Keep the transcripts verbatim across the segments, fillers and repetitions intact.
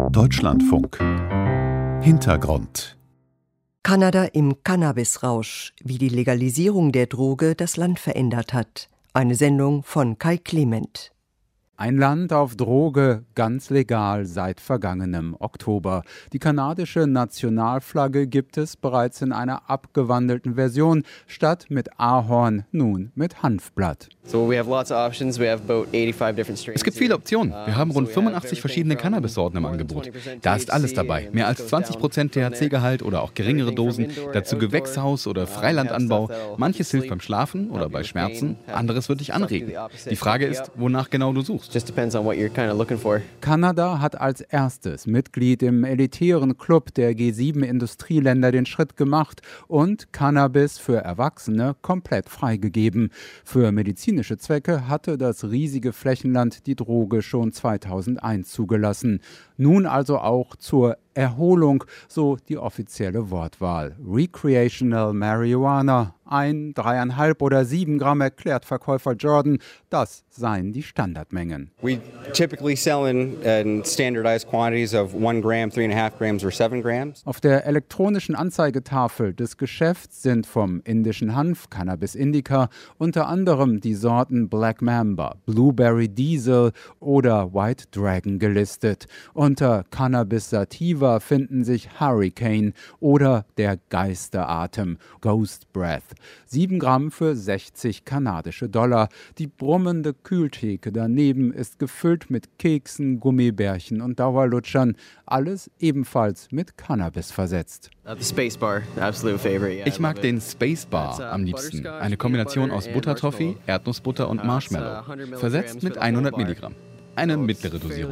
Deutschlandfunk. Hintergrund. Kanada im Cannabisrausch, wie die Legalisierung der Droge das Land verändert hat. Eine Sendung von Kai Clement. Ein Land auf Droge, ganz legal seit vergangenem Oktober. Die kanadische Nationalflagge gibt es bereits in einer abgewandelten Version, statt mit Ahorn nun mit Hanfblatt. Es gibt viele Optionen. Wir haben rund fünfundachtzig verschiedene Cannabis-Sorten im Angebot. Da ist alles dabei. Mehr als zwanzig Prozent T H C-Gehalt oder auch geringere Dosen. Dazu Gewächshaus- oder Freilandanbau. Manches hilft beim Schlafen oder bei Schmerzen. Anderes wird dich anregen. Die Frage ist, wonach genau du suchst. Kanada hat als erstes Mitglied im elitären Club der G sieben Industrieländer den Schritt gemacht und Cannabis für Erwachsene komplett freigegeben. Für medizinische Zwecke hatte das riesige Flächenland die Droge schon zweitausendeins zugelassen. Nun also auch zur Erholung, so die offizielle Wortwahl. Recreational Marijuana, ein, dreieinhalb oder sieben Gramm, erklärt Verkäufer Jordan, das seien die Standardmengen. We typically sell in, in standardized quantities of one gram, three and a half grams or seven grams. Auf der elektronischen Anzeigetafel des Geschäfts sind vom indischen Hanf, Cannabis indica, unter anderem die Sorten Black Mamba, Blueberry Diesel oder White Dragon gelistet. Unter Cannabis sativa finden sich Hurricane oder der Geisteratem, Ghost Breath. sieben Gramm für sechzig kanadische Dollar. Die brummende Kühltheke daneben ist gefüllt mit Keksen, Gummibärchen und Dauerlutschern. Alles ebenfalls mit Cannabis versetzt. Ich mag den Space Bar am liebsten. Eine Kombination aus Buttertoffee, Erdnussbutter und Marshmallow. Versetzt mit hundert Milligramm. Eine mittlere Dosierung.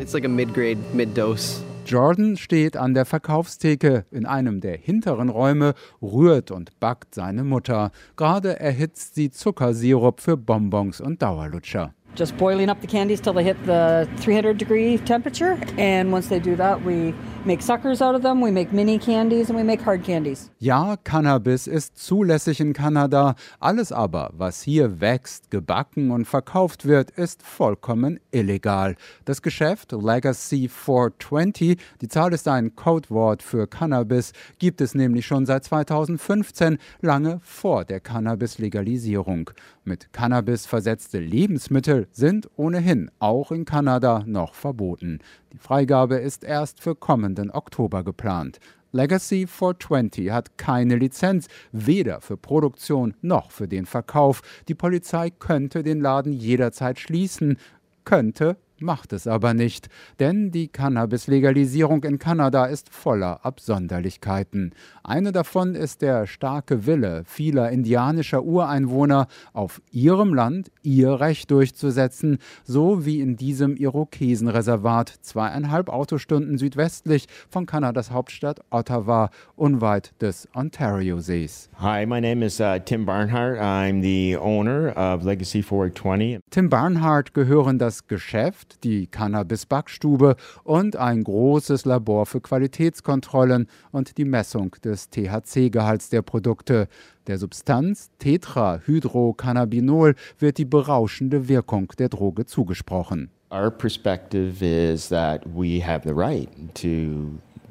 Jordan steht an der Verkaufstheke. In einem der hinteren Räume rührt und backt seine Mutter. Gerade erhitzt sie Zuckersirup für Bonbons und Dauerlutscher. Just boiling up the candies till they hit the three hundred degree temperature, and once they do that, we make suckers out of them, we make mini candies and we make hard candies. Ja, Cannabis ist zulässig in Kanada. Alles aber, was hier wächst, gebacken und verkauft wird, ist vollkommen illegal. Das Geschäft Legacy vierhundertzwanzig, die Zahl ist ein Codewort für Cannabis, gibt es nämlich schon seit zweitausendfünfzehn, lange vor der Cannabis-Legalisierung. Mit Cannabis versetzte Lebensmittel sind ohnehin auch in Kanada noch verboten. Die Freigabe ist erst für kommenden Oktober geplant. Legacy vierhundertzwanzig hat keine Lizenz, weder für Produktion noch für den Verkauf. Die Polizei könnte den Laden jederzeit schließen, könnte, macht es aber nicht, denn die Cannabis-Legalisierung in Kanada ist voller Absonderlichkeiten. Eine davon ist der starke Wille vieler indianischer Ureinwohner, auf ihrem Land ihr Recht durchzusetzen, so wie in diesem Irokesenreservat, zweieinhalb Autostunden südwestlich von Kanadas Hauptstadt Ottawa, unweit des Ontariosees. Hi, my name is uh, Tim Barnhart. I'm the owner of Legacy vierhundertzwanzig. Tim Barnhart gehören das Geschäft, die Cannabis-Backstube und ein großes Labor für Qualitätskontrollen und die Messung des T H C-Gehalts der Produkte. Der Substanz Tetrahydrocannabinol wird die berauschende Wirkung der Droge zugesprochen. Our perspective is that we have the right to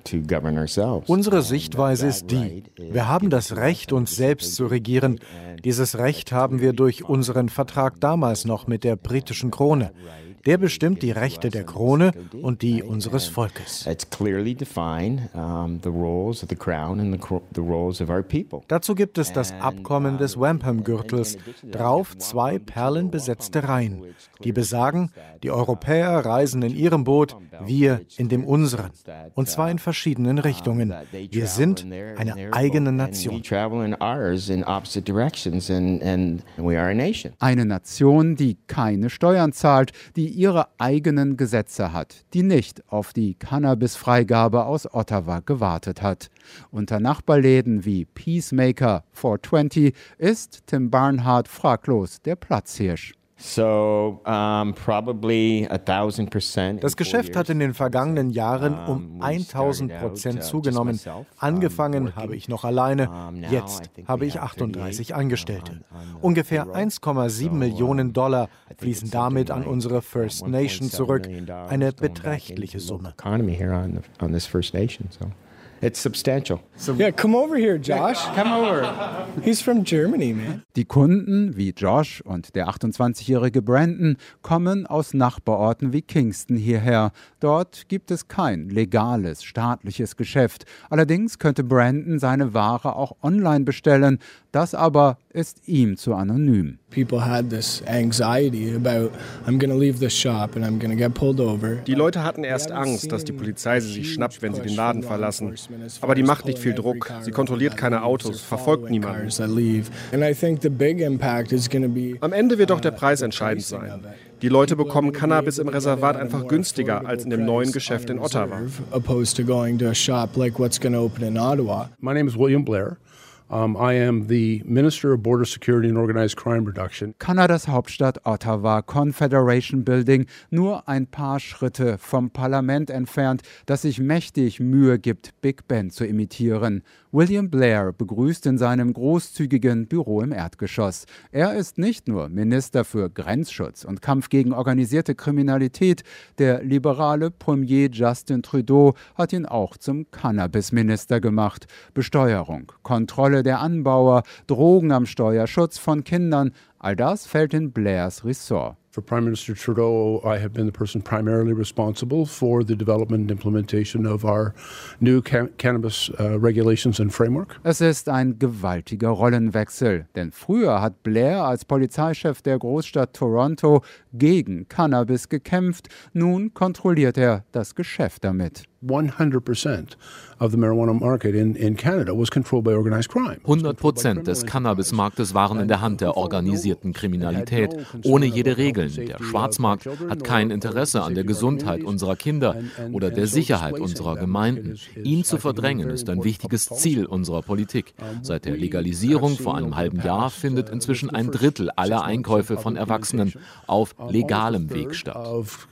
Unsere Sichtweise ist die, wir haben das Recht, uns selbst zu regieren. Dieses Recht haben wir durch unseren Vertrag damals noch mit der britischen Krone. Der bestimmt die Rechte der Krone und die unseres Volkes. Dazu gibt es das Abkommen des Wampum-Gürtels, drauf zwei perlenbesetzte Reihen, die besagen, die Europäer reisen in ihrem Boot, wir in dem unseren. Und zwar in verschiedenen Richtungen. Wir sind eine eigene Nation. Eine Nation, die keine Steuern zahlt, die ihre eigenen Gesetze hat, die nicht auf die Cannabis-Freigabe aus Ottawa gewartet hat. Unter Nachbarläden wie Peacemaker vierhundertzwanzig ist Tim Barnhart fraglos der Platzhirsch. So, um, probably a thousand percent. Das Geschäft hat in den vergangenen Jahren um tausend Prozent zugenommen. Angefangen habe ich noch alleine, jetzt habe ich achtunddreißig Angestellte. Ungefähr eins Komma sieben Millionen Dollar fließen damit an unsere First Nation zurück, eine beträchtliche Summe. It's substantial. So, yeah, come over here, Josh. Come over. He's from Germany, man. Die Kunden wie Josh und der achtundzwanzigjährige Brandon kommen aus Nachbarorten wie Kingston hierher. Dort gibt es kein legales, staatliches Geschäft. Allerdings könnte Brandon seine Ware auch online bestellen. Das aber ist ihm zu anonym. People had this anxiety about, I'm going to leave this shop and I'm going to get pulled over. Die Leute hatten erst Angst, dass die Polizei sie sich schnappt, wenn sie den Laden verlassen. Aber die macht nicht viel Druck. Sie kontrolliert keine Autos, verfolgt niemanden. Am Ende wird doch der Preis entscheidend sein. Die Leute bekommen Cannabis im Reservat einfach günstiger als in dem neuen Geschäft in Ottawa. My name is William Blair. Um, I am the Minister of Border Security and Organized Crime Reduction. Kanadas Hauptstadt Ottawa, Confederation Building, nur ein paar Schritte vom Parlament entfernt, das sich mächtig Mühe gibt, Big Ben zu imitieren. William Blair begrüßt in seinem großzügigen Büro im Erdgeschoss. Er ist nicht nur Minister für Grenzschutz und Kampf gegen organisierte Kriminalität. Der liberale Premier Justin Trudeau hat ihn auch zum Cannabisminister gemacht. Besteuerung, Kontrolle der Anbauer, Drogen am Steuer, Schutz von Kindern, all das fällt in Blairs Ressort. For Prime Minister Trudeau, I have been the person primarily responsible for the development and implementation of our new ca- cannabis uh, regulations and framework. Es ist ein gewaltiger Rollenwechsel, denn früher hat Blair als Polizeichef der Großstadt Toronto gegen Cannabis gekämpft, nun kontrolliert er das Geschäft damit. hundert Prozent of the marijuana market in, in Canada was controlled by organized crime. hundert Prozent des Cannabismarktes waren in der Hand der organisierten Kriminalität, ohne jede Regel. Der Schwarzmarkt hat kein Interesse an der Gesundheit unserer Kinder oder der Sicherheit unserer Gemeinden. Ihn zu verdrängen ist ein wichtiges Ziel unserer Politik. Seit der Legalisierung vor einem halben Jahr findet inzwischen ein Drittel aller Einkäufe von Erwachsenen auf legalem Weg statt.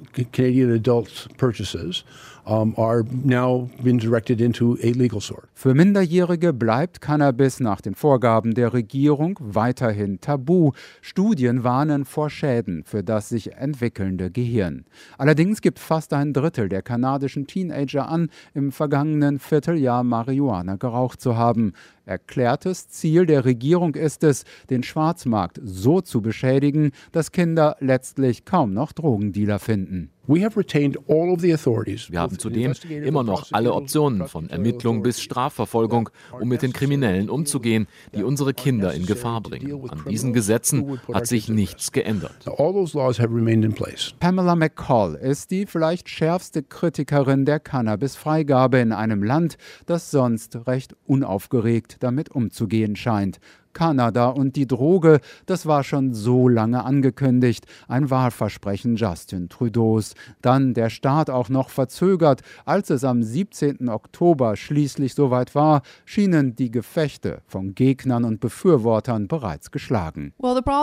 Um, are now been directed into a legal sort. Für Minderjährige bleibt Cannabis nach den Vorgaben der Regierung weiterhin tabu. Studien warnen vor Schäden für das sich entwickelnde Gehirn. Allerdings gibt fast ein Drittel der kanadischen Teenager an, im vergangenen Vierteljahr Marihuana geraucht zu haben. Erklärtes Ziel der Regierung ist es, den Schwarzmarkt so zu beschädigen, dass Kinder letztlich kaum noch Drogendealer finden. Wir haben zudem immer noch alle Optionen, von Ermittlung bis Strafverfolgung, um mit den Kriminellen umzugehen, die unsere Kinder in Gefahr bringen. An diesen Gesetzen hat sich nichts geändert. Pamela McCall ist die vielleicht schärfste Kritikerin der Cannabis-Freigabe in einem Land, das sonst recht unaufgeregt damit umzugehen scheint. Kanada und die Droge, das war schon so lange angekündigt, ein Wahlversprechen Justin Trudeaus. Dann der Start auch noch verzögert. Als es am siebzehnten Oktober schließlich soweit war, schienen die Gefechte von Gegnern und Befürwortern bereits geschlagen.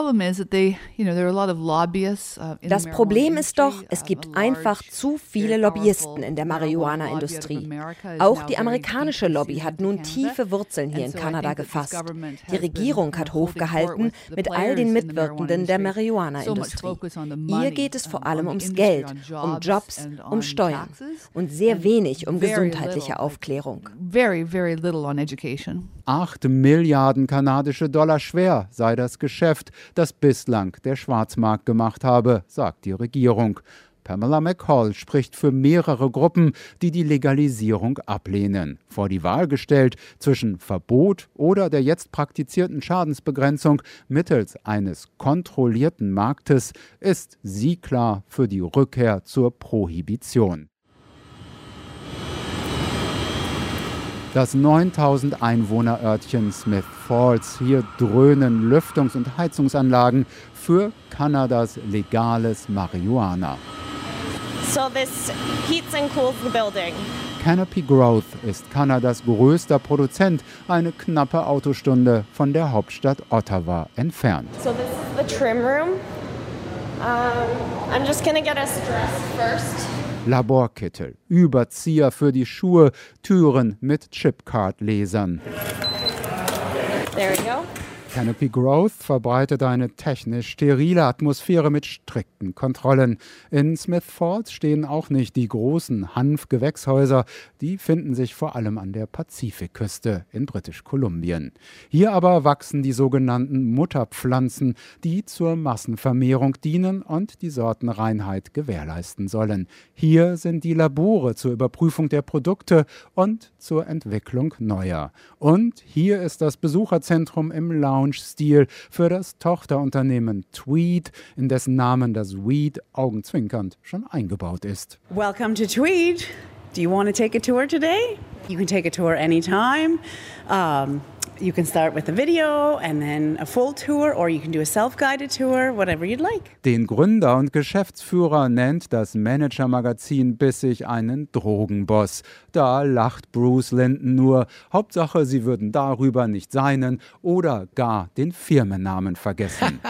Das Problem ist doch, es gibt einfach zu viele Lobbyisten in der Marihuana-Industrie. Auch die amerikanische Lobby hat nun tiefe Wurzeln hier in Kanada gefasst. Die Die Regierung hat hochgehalten mit all den Mitwirkenden der Marihuana-Industrie. Ihr geht es vor allem ums Geld, um Jobs, um Steuern und sehr wenig um gesundheitliche Aufklärung. Acht Milliarden kanadische Dollar schwer sei das Geschäft, das bislang der Schwarzmarkt gemacht habe, sagt die Regierung. Pamela McCall spricht für mehrere Gruppen, die die Legalisierung ablehnen. Vor die Wahl gestellt zwischen Verbot oder der jetzt praktizierten Schadensbegrenzung mittels eines kontrollierten Marktes ist sie klar für die Rückkehr zur Prohibition. Das neuntausend Einwohner-Örtchen Smith Falls, hier dröhnen Lüftungs- und Heizungsanlagen für Kanadas legales Marihuana. So this heats and cools the building. Canopy Growth ist Kanadas größter Produzent, eine knappe Autostunde von der Hauptstadt Ottawa entfernt. So this is the trim room. Um, I'm just gonna get us dressed first. Laborkittel, Überzieher für die Schuhe, Türen mit Chipcard-Lesern. There we go. Canopy Growth verbreitet eine technisch sterile Atmosphäre mit strikten Kontrollen. In Smith Falls stehen auch nicht die großen Hanfgewächshäuser, die finden sich vor allem an der Pazifikküste in Britisch-Kolumbien. Hier aber wachsen die sogenannten Mutterpflanzen, die zur Massenvermehrung dienen und die Sortenreinheit gewährleisten sollen. Hier sind die Labore zur Überprüfung der Produkte und zur Entwicklung neuer. Und hier ist das Besucherzentrum im Lounge-Stil für das Tochterunternehmen Tweed, in dessen Namen das Weed augenzwinkernd schon eingebaut ist. Welcome to Tweed. Do you want to take a tour today? You can take a tour anytime. Um, you can start with a video and then a full tour, or you can do a self-guided tour, whatever you'd like. Den Gründer und Geschäftsführer nennt das Manager-Magazin bissig einen Drogenboss. Da lacht Bruce Linton nur. Hauptsache, sie würden darüber nicht seinen oder gar den Firmennamen vergessen.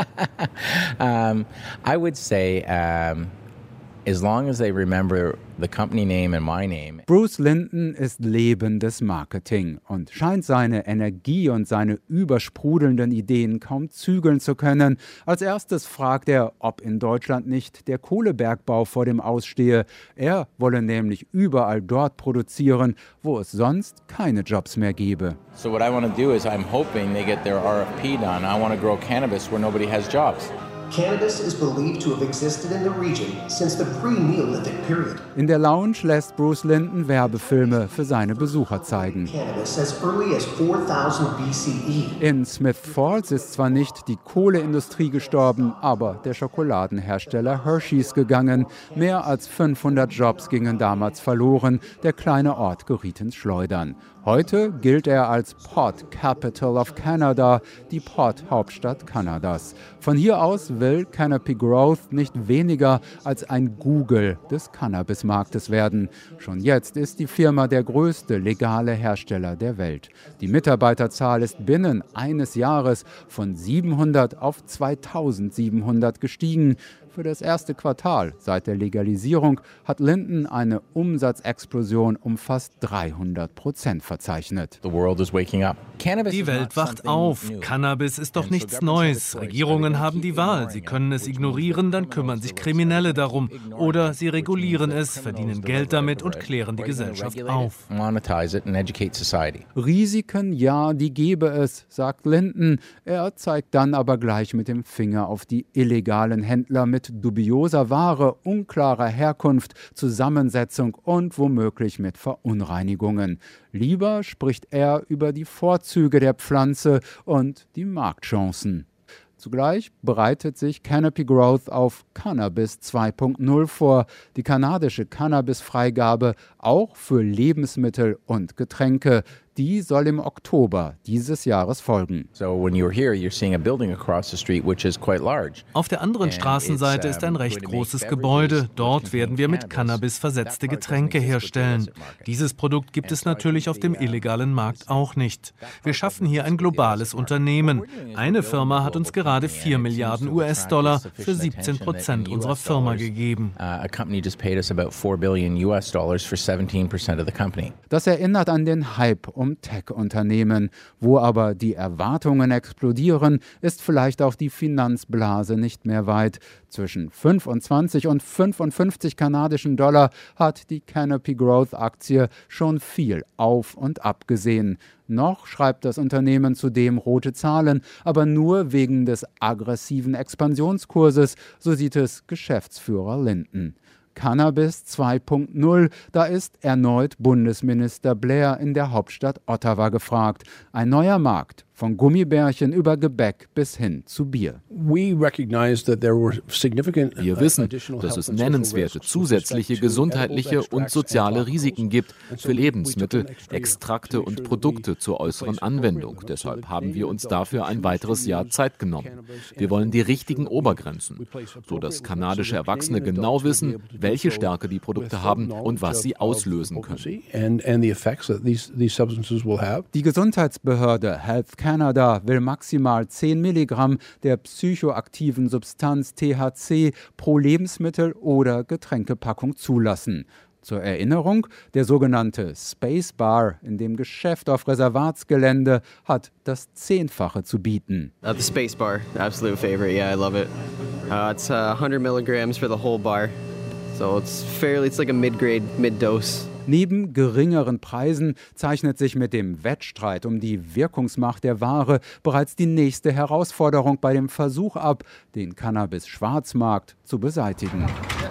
um, I would say, um as long as they remember the company name and my name. Bruce Linton ist lebendes Marketing und scheint seine Energie und seine übersprudelnden Ideen kaum zügeln zu können. Als erstes fragt er, ob in Deutschland nicht der Kohlebergbau vor dem Aus stehe. Er wolle nämlich überall dort produzieren, wo es sonst keine Jobs mehr gebe. So what I want to do is I'm hoping they get their R F P done. I want to grow cannabis where nobody has jobs. Cannabis is believed to have existed in the region since the pre-Neolithic period. In der Lounge lässt Bruce Linton Werbefilme für seine Besucher zeigen. Cannabis as early as four thousand B C E. In Smith Falls ist zwar nicht die Kohleindustrie gestorben, aber der Schokoladenhersteller Hershey's gegangen. Mehr als fünfhundert Jobs gingen damals verloren. Der kleine Ort geriet ins Schleudern. Heute gilt er als Pot Capital of Canada, die Pot-Hauptstadt Kanadas. Von hier aus will Canopy Growth nicht weniger als ein Google des Cannabismarktes werden. Schon jetzt ist die Firma der größte legale Hersteller der Welt. Die Mitarbeiterzahl ist binnen eines Jahres von siebenhundert auf zweitausendsiebenhundert gestiegen. Für das erste Quartal seit der Legalisierung hat Linton eine Umsatzexplosion um fast dreihundert Prozent verzeichnet. Die Welt wacht auf. Cannabis ist doch nichts Neues. Regierungen haben die Wahl. Sie können es ignorieren, dann kümmern sich Kriminelle darum. Oder sie regulieren es, verdienen Geld damit und klären die Gesellschaft auf. Risiken, ja, die gebe es, sagt Linton. Er zeigt dann aber gleich mit dem Finger auf die illegalen Händler mit dubioser Ware, unklarer Herkunft, Zusammensetzung und womöglich mit Verunreinigungen. Lieber spricht er über die Vorzüge der Pflanze und die Marktchancen. Zugleich bereitet sich Canopy Growth auf Cannabis zwei Punkt null vor, die kanadische Cannabis-Freigabe auch für Lebensmittel und Getränke. Die soll im Oktober dieses Jahres folgen. Auf der anderen Straßenseite ist ein recht großes Gebäude. Dort werden wir mit Cannabis versetzte Getränke herstellen. Dieses Produkt gibt es natürlich auf dem illegalen Markt auch nicht. Wir schaffen hier ein globales Unternehmen. Eine Firma hat uns gerade vier Milliarden U S-Dollar für siebzehn Prozent unserer Firma gegeben. Das erinnert an den Hype um Tech-Unternehmen. Wo aber die Erwartungen explodieren, ist vielleicht auch die Finanzblase nicht mehr weit. Zwischen fünfundzwanzig und fünfundfünfzig kanadischen Dollar hat die Canopy Growth-Aktie schon viel auf und ab gesehen. Noch schreibt das Unternehmen zudem rote Zahlen, aber nur wegen des aggressiven Expansionskurses, so sieht es Geschäftsführer Linton. Cannabis zwei Punkt null, da ist erneut Bundesminister Blair in der Hauptstadt Ottawa gefragt. Ein neuer Markt, von Gummibärchen über Gebäck bis hin zu Bier. Wir wissen, dass es nennenswerte zusätzliche gesundheitliche und soziale Risiken gibt für Lebensmittel, Extrakte und Produkte zur äußeren Anwendung. Deshalb haben wir uns dafür ein weiteres Jahr Zeit genommen. Wir wollen die richtigen Obergrenzen, sodass kanadische Erwachsene genau wissen, welche Stärke die Produkte haben und was sie auslösen können. Die Gesundheitsbehörde Health Canada will maximal zehn Milligramm der psychoaktiven Substanz T H C pro Lebensmittel oder Getränkepackung zulassen. Zur Erinnerung, der sogenannte Space Bar in dem Geschäft auf Reservatsgelände hat das Zehnfache zu bieten. Uh, the Space Bar, absolute favorite. Yeah, I love it. Uh, it's uh, one hundred milligrams for the whole bar, so it's fairly, it's like a mid-grade, mid-dose. Neben geringeren Preisen zeichnet sich mit dem Wettstreit um die Wirkungsmacht der Ware bereits die nächste Herausforderung bei dem Versuch ab, den Cannabis-Schwarzmarkt zu beseitigen.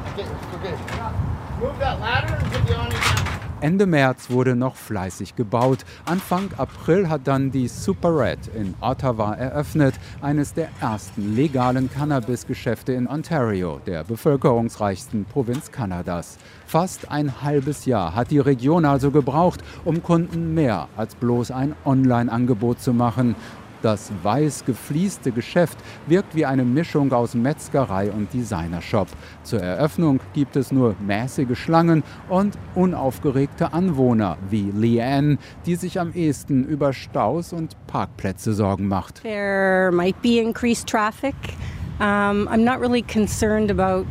Ende März wurde noch fleißig gebaut. Anfang April hat dann die Super Red in Ottawa eröffnet, eines der ersten legalen Cannabis-Geschäfte in Ontario, der bevölkerungsreichsten Provinz Kanadas. Fast ein halbes Jahr hat die Region also gebraucht, um Kunden mehr als bloß ein Online-Angebot zu machen. Das weiß geflieste Geschäft wirkt wie eine Mischung aus Metzgerei und Designershop. Zur Eröffnung gibt es nur mäßige Schlangen und unaufgeregte Anwohner wie Leanne, die sich am ehesten über Staus und Parkplätze Sorgen macht. There might be increased traffic. Um, I'm not really concerned about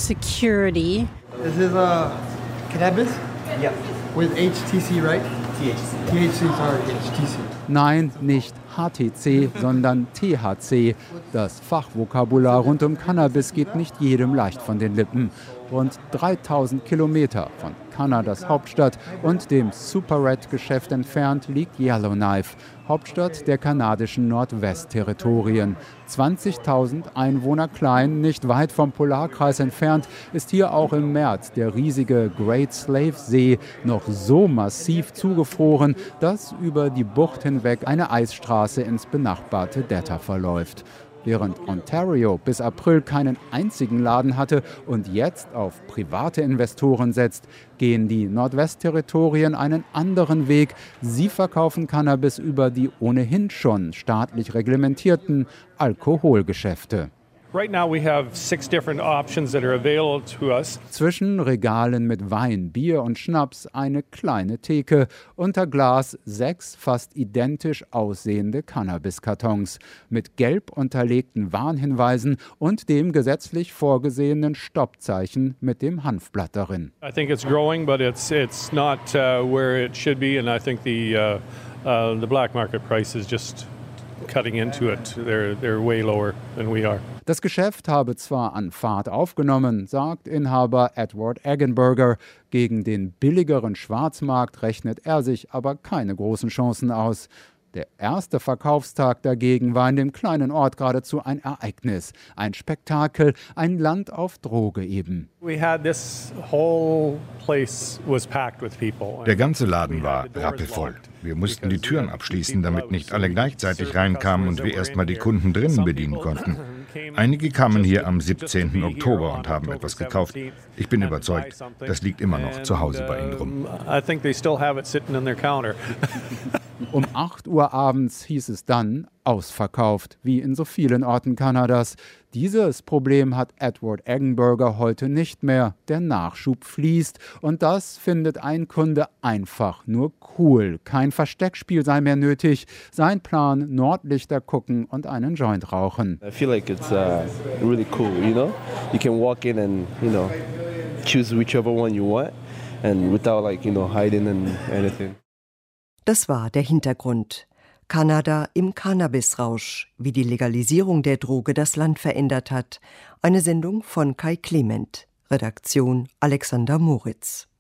security. This is a cannabis? Yeah. With H T C, right? T H C. T H C, sorry, H T C. Nein, nicht H T C, sondern T H C. Das Fachvokabular rund um Cannabis geht nicht jedem leicht von den Lippen. Rund dreitausend Kilometer von Kanadas Hauptstadt und dem Super Red-Geschäft entfernt liegt Yellowknife, Hauptstadt der kanadischen Nordwestterritorien. zwanzigtausend Einwohner klein, nicht weit vom Polarkreis entfernt, ist hier auch im März der riesige Great Slave See noch so massiv zugefroren, dass über die Bucht hinweg eine Eisstraße ins benachbarte Detta verläuft. Während Ontario bis April keinen einzigen Laden hatte und jetzt auf private Investoren setzt, gehen die Nordwestterritorien einen anderen Weg. Sie verkaufen Cannabis über die ohnehin schon staatlich reglementierten Alkoholgeschäfte. Right now we have six different options that are available to us. Zwischen Regalen mit Wein, Bier und Schnaps eine kleine Theke, unter Glas sechs fast identisch aussehende Cannabiskartons mit gelb unterlegten Warnhinweisen und dem gesetzlich vorgesehenen Stoppzeichen mit dem Hanfblatt darin. I think it's growing, but it's it's not uh, where it should be, and I think the uh, uh, the black market price is just cutting into it. They're they're way lower than we are. Das Geschäft habe zwar an Fahrt aufgenommen, sagt Inhaber Edward Eggenberger. Gegen den billigeren Schwarzmarkt rechnet er sich aber keine großen Chancen aus. Der erste Verkaufstag dagegen war in dem kleinen Ort geradezu ein Ereignis, ein Spektakel, ein Land auf Droge eben. Der ganze Laden war rappelvoll. Wir mussten die Türen abschließen, damit nicht alle gleichzeitig reinkamen und wir erstmal die Kunden drinnen bedienen konnten. Einige kamen hier am siebzehnten Oktober und haben etwas gekauft. Ich bin überzeugt, das liegt immer noch zu Hause bei ihnen rum. Um acht Uhr abends hieß es dann ausverkauft, wie in so vielen Orten Kanadas. Dieses Problem hat Edward Eggenberger heute nicht mehr. Der Nachschub fließt und das findet ein Kunde einfach nur cool. Kein Versteckspiel sei mehr nötig. Sein Plan: Nordlichter gucken und einen Joint rauchen. I feel like it's uh, really cool, you know? You can walk in and, you know, choose whichever one you want and without like, you know, hiding and anything. Das war der Hintergrund. Kanada im Cannabisrausch, wie die Legalisierung der Droge das Land verändert hat. Eine Sendung von Kai Clement. Redaktion Alexander Moritz.